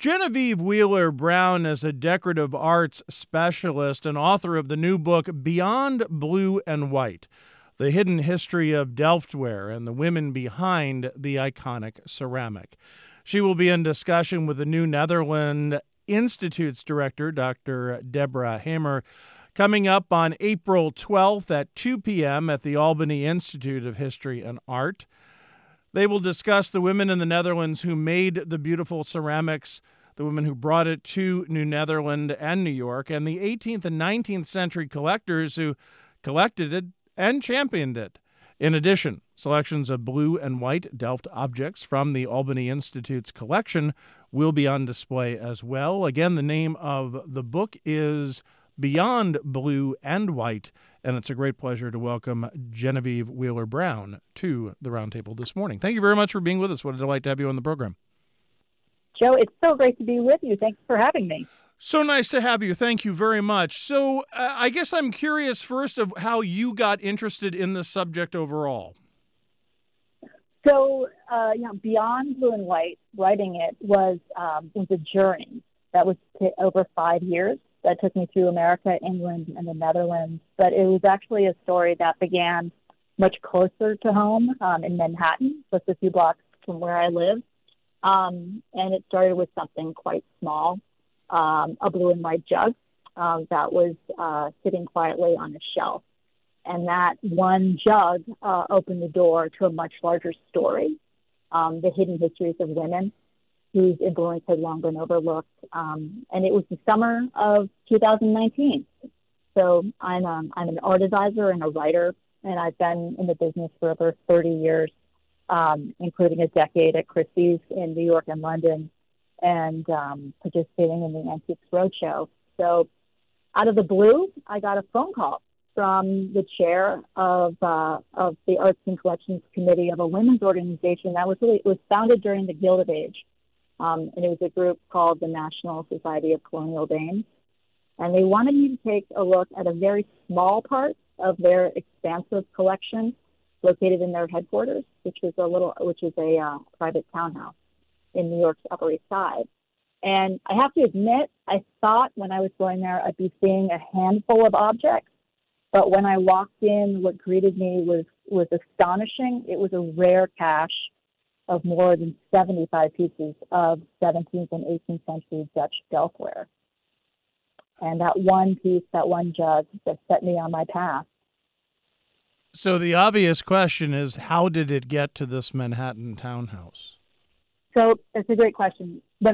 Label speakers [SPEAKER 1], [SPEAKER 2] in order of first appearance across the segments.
[SPEAKER 1] Genevieve Wheeler Brown is a decorative arts specialist and author of the new book, Beyond Blue and White: The Hidden History of Delftware and the Women Behind the Iconic Ceramic. She will be in discussion with the New Netherland Institute's director, Dr. Deborah Hamer, coming up on April 12th at 2 p.m. at the Albany Institute of History and Art. They will discuss the women in the Netherlands who made the beautiful ceramics, the women who brought it to New Netherland and New York, and the 18th and 19th century collectors who collected it and championed it. In addition, selections of blue and white Delft objects from the Albany Institute's collection will be on display as well. Again, the name of the book is Beyond Blue and White, and it's a great pleasure to welcome Genevieve Wheeler Brown to the Roundtable this morning. Thank you very much for being with us. What a delight to have you on the program.
[SPEAKER 2] Joe, it's so great to be with you. Thanks for having me.
[SPEAKER 1] So nice to have you. Thank you very much. So I guess I'm curious first of how you got interested in this subject overall.
[SPEAKER 2] So, Beyond Blue and White, writing it was a journey that was over 5 years. That took me through America, England, and the Netherlands. But it was actually a story that began much closer to home in Manhattan, just a few blocks from where I live. And it started with something quite small, a blue and white jug that was sitting quietly on a shelf. And that one jug opened the door to a much larger story, the hidden histories of women whose influence had long been overlooked. And it was the summer of 2019. So I'm an art advisor and a writer, and I've been in the business for over 30 years, including a decade at Christie's in New York and London, and participating in the Antiques Roadshow. So out of the blue, I got a phone call from the chair of the Arts and Collections Committee of a women's organization that was founded during the Gilded Age. And it was a group called the National Society of Colonial Dames. And they wanted me to take a look at a very small part of their expansive collection located in their headquarters, which is a private townhouse in New York's Upper East Side. And I have to admit, I thought when I was going there, I'd be seeing a handful of objects. But when I walked in, what greeted me was astonishing. It was a rare cache of more than 75 pieces of 17th and 18th century Dutch Delftware. And that one piece, that one jug, that set me on my path.
[SPEAKER 1] So the obvious question is, how did it get to this Manhattan townhouse?
[SPEAKER 2] So it's a great question. But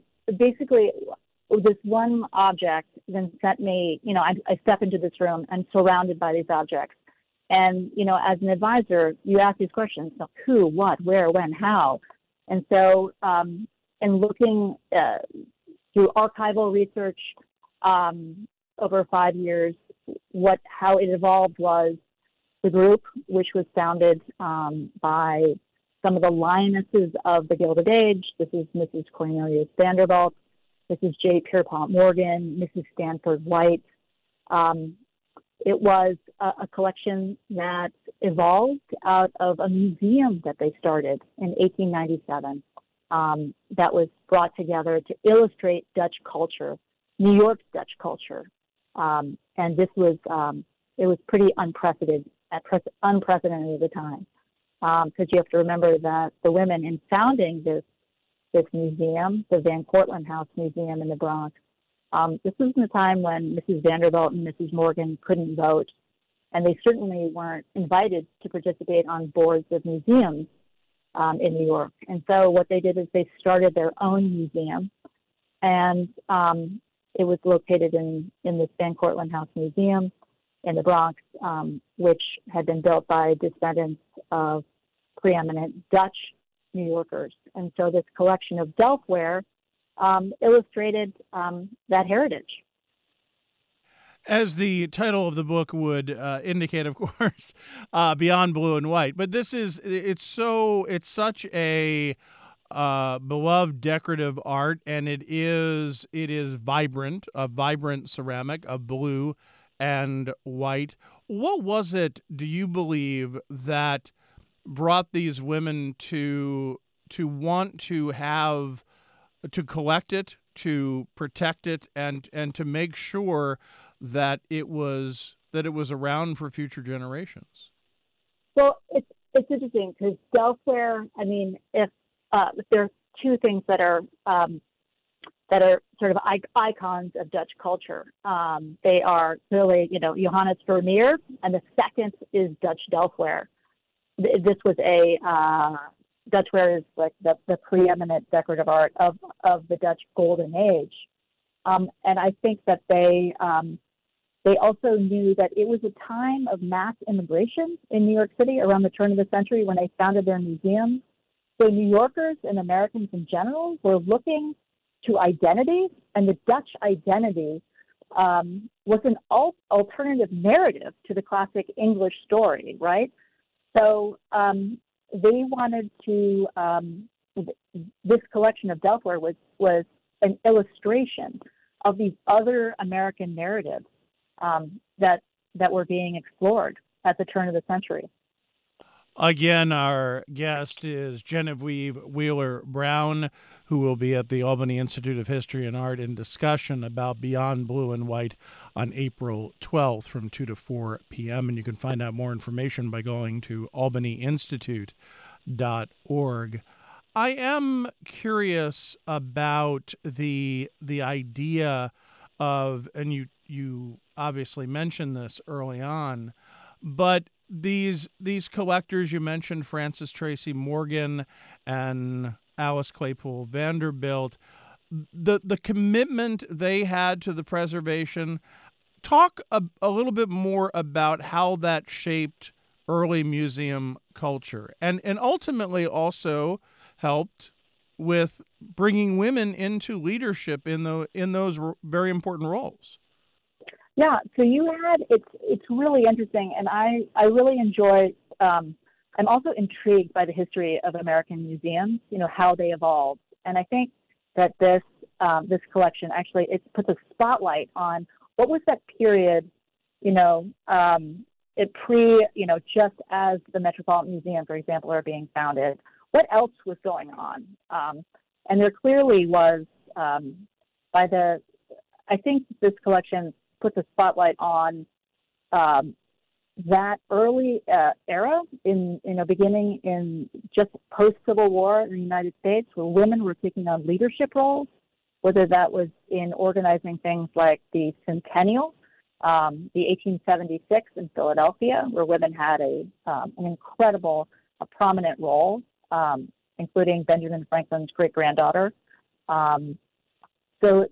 [SPEAKER 2] this one object then sent me, I step into this room, I'm surrounded by these objects. And, as an advisor, you ask these questions, so who, what, where, when, how. And so, in looking through archival research over 5 years, how it evolved was the group, which was founded by some of the lionesses of the Gilded Age. This is Mrs. Cornelius Vanderbilt. This is J. Pierpont Morgan, Mrs. Stanford White. It was a collection that evolved out of a museum that they started in 1897 that was brought together to illustrate Dutch culture, New York's Dutch culture. And this was, it was pretty unprecedented at the time. Because you have to remember that the women in founding this museum, the Van Cortlandt House Museum in the Bronx, this was in a time when Mrs. Vanderbilt and Mrs. Morgan couldn't vote, and they certainly weren't invited to participate on boards of museums in New York. And so what they did is they started their own museum, and it was located in this Van Cortlandt House Museum in the Bronx, which had been built by descendants of preeminent Dutch New Yorkers. And so this collection of Delftware illustrated that heritage.
[SPEAKER 1] As the title of the book would indicate, of course, Beyond Blue and White. But it's such a beloved decorative art, and it is vibrant, a vibrant ceramic of blue and white. What was it, do you believe, that brought these women to want to have collect it, to protect it, and to make sure that it was around for future generations?
[SPEAKER 2] Well, it's interesting because Delftware. I mean, if there are two things that are sort of icons of Dutch culture. They are clearly, Johannes Vermeer, and the second is Dutch Delftware. This was Dutchware is like the preeminent decorative art of the Dutch Golden Age. And I think that they also knew that it was a time of mass immigration in New York City around the turn of the century when they founded their museum. So New Yorkers and Americans in general were looking to identity, and the Dutch identity was an alternative narrative to the classic English story, right? So they wanted to, this collection of Delftware was an illustration of these other American narratives that were being explored at the turn of the century.
[SPEAKER 1] Again, our guest is Genevieve Wheeler Brown, who will be at the Albany Institute of History and Art in discussion about Beyond Blue and White on April 12th from 2 to 4 p.m. And you can find out more information by going to albanyinstitute.org. I am curious about the idea of, and you obviously mentioned this early on, but these collectors, you mentioned Francis Tracy Morgan and Alice Claypool Vanderbilt, the commitment they had to the preservation. Talk a little bit more about how that shaped early museum culture and ultimately also helped with bringing women into leadership in those very important roles.
[SPEAKER 2] Yeah, so it's really interesting, and I really enjoy. I'm also intrigued by the history of American museums, how they evolved, and I think that this collection actually it puts a spotlight on what was that period, just as the Metropolitan Museum, for example, are being founded. What else was going on? And there clearly was I think this collection puts a spotlight on that early era beginning in just post-Civil War in the United States, where women were taking on leadership roles, whether that was in organizing things like the Centennial, the 1876 in Philadelphia, where women had an incredible, prominent role, including Benjamin Franklin's great-granddaughter. As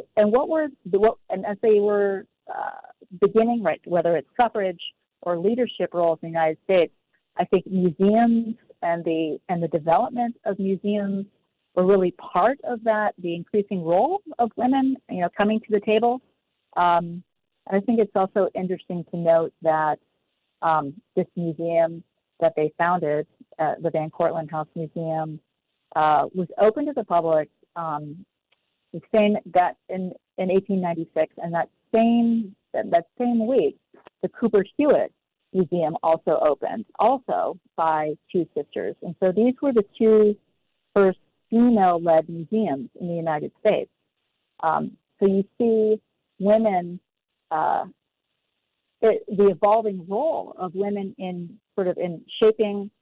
[SPEAKER 2] they were beginning, right, whether it's suffrage or leadership roles in the United States, I think museums and the development of museums were really part of that, the increasing role of women, coming to the table. And I think it's also interesting to note that this museum that they founded, the Van Cortlandt House Museum, was open to the public. The same that in 1896, and that same week, the Cooper Hewitt Museum also opened, also by two sisters. And so these were the two first female-led museums in the United States. So you see women, the evolving role of women in shaping,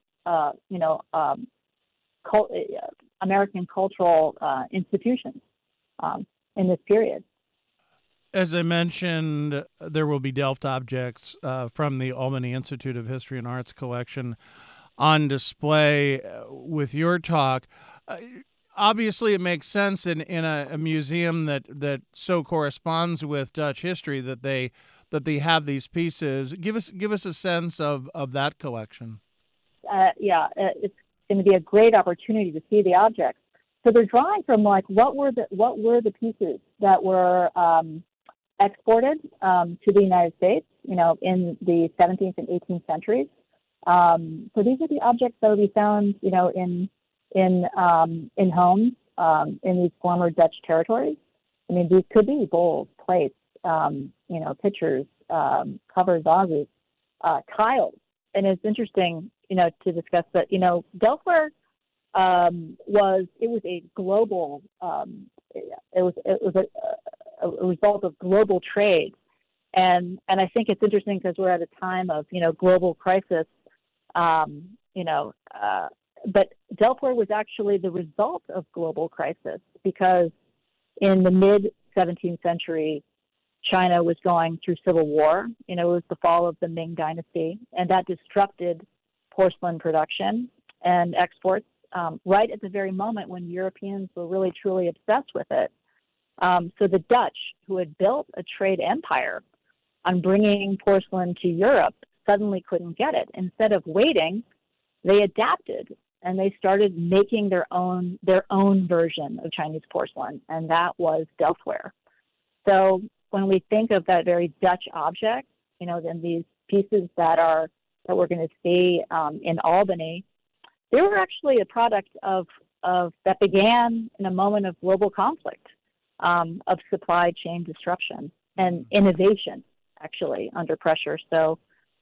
[SPEAKER 2] American cultural institutions in this period.
[SPEAKER 1] As I mentioned, there will be Delft objects from the Albany Institute of History and Arts collection on display with your talk. Obviously, it makes sense in a museum that so corresponds with Dutch history that they have these pieces. Give us a sense of that collection.
[SPEAKER 2] It's going to be a great opportunity to see the objects. So they're drawing from what were the pieces that were exported to the United States, in the 17th and 18th centuries. So these are the objects that will be found, in homes in these former Dutch territories. I mean, these could be bowls, plates, pitchers, covered vases, tiles. And it's interesting, to discuss that, Delftware was a global it was a result of global trade, and I think it's interesting because we're at a time of global crisis, you know, but Delftware was actually the result of global crisis because in the mid 17th century, China was going through civil war. It was the fall of the Ming Dynasty, and that disrupted porcelain production and exports right at the very moment when Europeans were really truly obsessed with it. So the Dutch, who had built a trade empire on bringing porcelain to Europe, suddenly couldn't get it. Instead of waiting, they adapted and they started making their own version of Chinese porcelain, and that was Delftware. So when we think of that very Dutch object, then these pieces that we're going to see in Albany, they were actually a product of that began in a moment of global conflict, of supply chain disruption and innovation, actually under pressure. So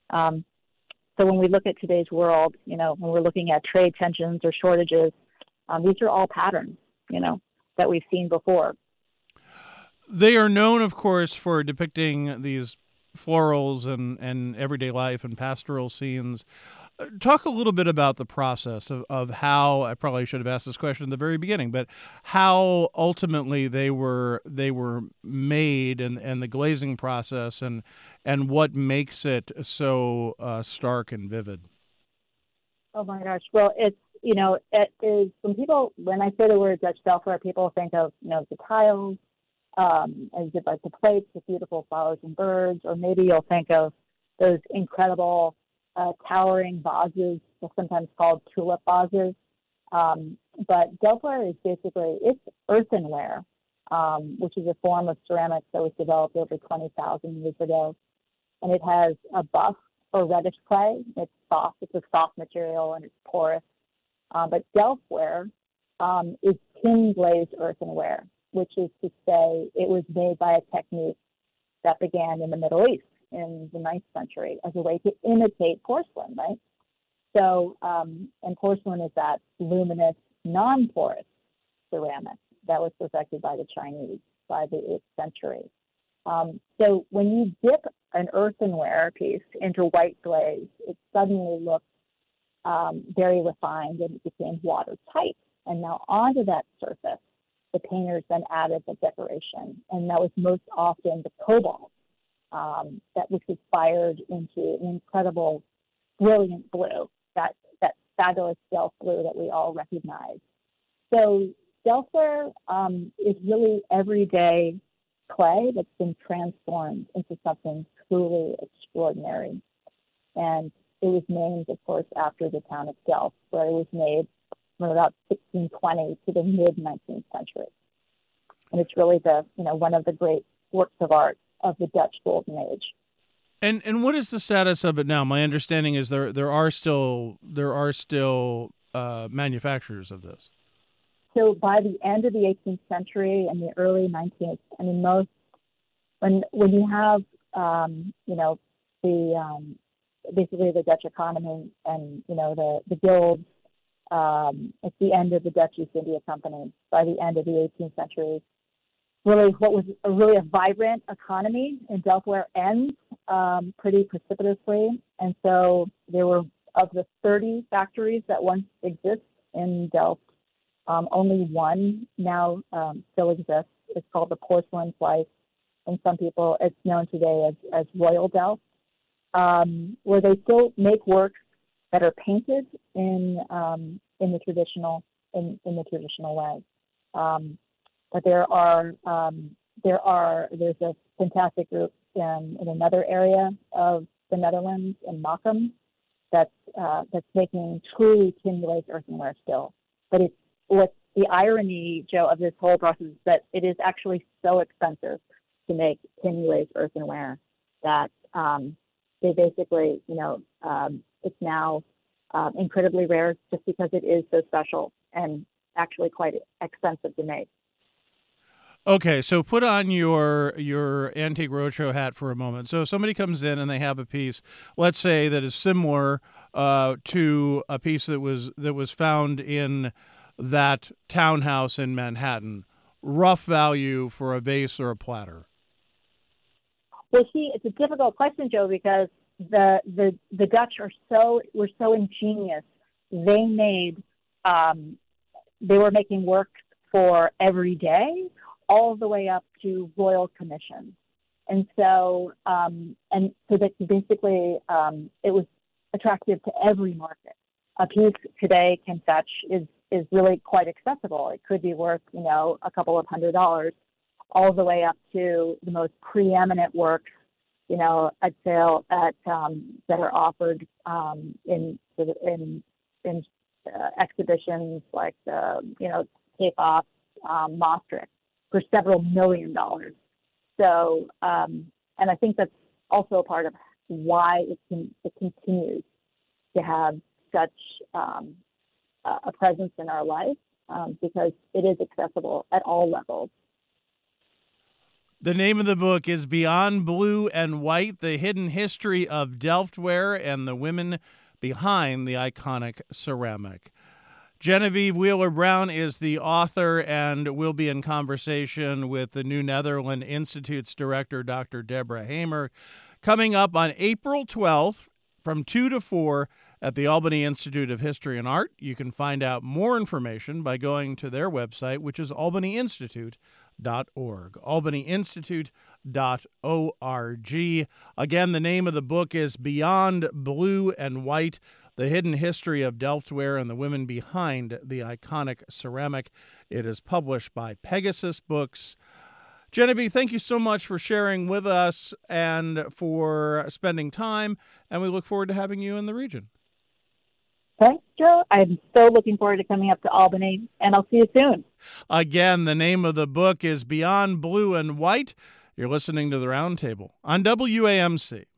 [SPEAKER 2] when we look at today's world, when we're looking at trade tensions or shortages, these are all patterns, that we've seen before.
[SPEAKER 1] They are known, of course, for depicting these florals and everyday life and pastoral scenes. Talk a little bit about the process of how, I probably should have asked this question at the very beginning, but how ultimately they were made and the glazing process and what makes it so stark and vivid.
[SPEAKER 2] Oh my gosh. Well, it is when I say the word Dutch Delftware, people think of, the tiles, as if like the plates with beautiful flowers and birds, or maybe you'll think of those incredible towering vases, sometimes called tulip vases. But Delftware is it's earthenware, which is a form of ceramics that was developed over 20,000 years ago. And it has a buff or reddish clay. It's soft. It's a soft material and it's porous. But Delftware is tin glazed earthenware, which is to say it was made by a technique that began in the Middle East in the 9th century as a way to imitate porcelain, right? So, and porcelain is that luminous, non-porous ceramic that was perfected by the Chinese by the 8th century. So when you dip an earthenware piece into white glaze, it suddenly looks very refined and it became watertight. And now onto that surface, the painters then added the decoration, and that was most often the cobalt, which was fired into an incredible, brilliant blue, that fabulous Delft blue that we all recognize. So Delftware is really everyday clay that's been transformed into something truly extraordinary. And it was named, of course, after the town of Delft, where it was made from about 1620 to the mid-19th century. And it's really one of the great works of art of the Dutch Golden Age.
[SPEAKER 1] And what is the status of it now? My understanding is there are still manufacturers of this.
[SPEAKER 2] So by the end of the 18th century and the early 19th, I mean, when you have basically the Dutch economy and the guilds, at the end of the Dutch East India Company, by the end of the 18th century, really what was a vibrant economy in Delftware ends pretty precipitously. And so there were, of the 30 factories that once exist in Delft, only one now still exists. It's called the Porcelain Slice, and some people, it's known today as Royal Delft, where they still make works that are painted in the traditional way. But there's a fantastic group in another area of the Netherlands, in Mockum, that's making truly tin glazed earthenware still. But what's the irony, Joe, of this whole process is that it is actually so expensive to make tin glazed earthenware that they basically, it's now incredibly rare just because it is so special and actually quite expensive to make.
[SPEAKER 1] Okay, so put on your Antique Roadshow hat for a moment. So if somebody comes in and they have a piece, let's say that is similar to a piece that was found in that townhouse in Manhattan. Rough value for a vase or a platter.
[SPEAKER 2] Well, see, it's a difficult question, Joe, because the Dutch were so ingenious. They made they were making work for every day, all the way up to royal commission, and so that basically it was attractive to every market. A piece today can fetch is really quite accessible. It could be worth a couple of $100, all the way up to the most preeminent works, at sale that are offered in exhibitions like Takeoff, Maastricht for several $1 million. So, and I think that's also a part of why it continues to have such a presence in our life, because it is accessible at all levels.
[SPEAKER 1] The name of the book is Beyond Blue and White, The Hidden History of Delftware and the Women Behind the Iconic Ceramic. Genevieve Wheeler-Brown is the author, and we'll be in conversation with the New Netherland Institute's director, Dr. Deborah Hamer, coming up on April 12th from 2 to 4 at the Albany Institute of History and Art. You can find out more information by going to their website, which is albanyinstitute.org. albanyinstitute.org. Again, the name of the book is Beyond Blue and White, The Hidden History of Delftware and the Women Behind the Iconic Ceramic. It is published by Pegasus Books. Genevieve, thank you so much for sharing with us and for spending time, and we look forward to having you in the region.
[SPEAKER 2] Thanks, Joe. I'm so looking forward to coming up to Albany, and I'll see you soon.
[SPEAKER 1] Again, the name of the book is Beyond Blue and White. You're listening to The Roundtable on WAMC.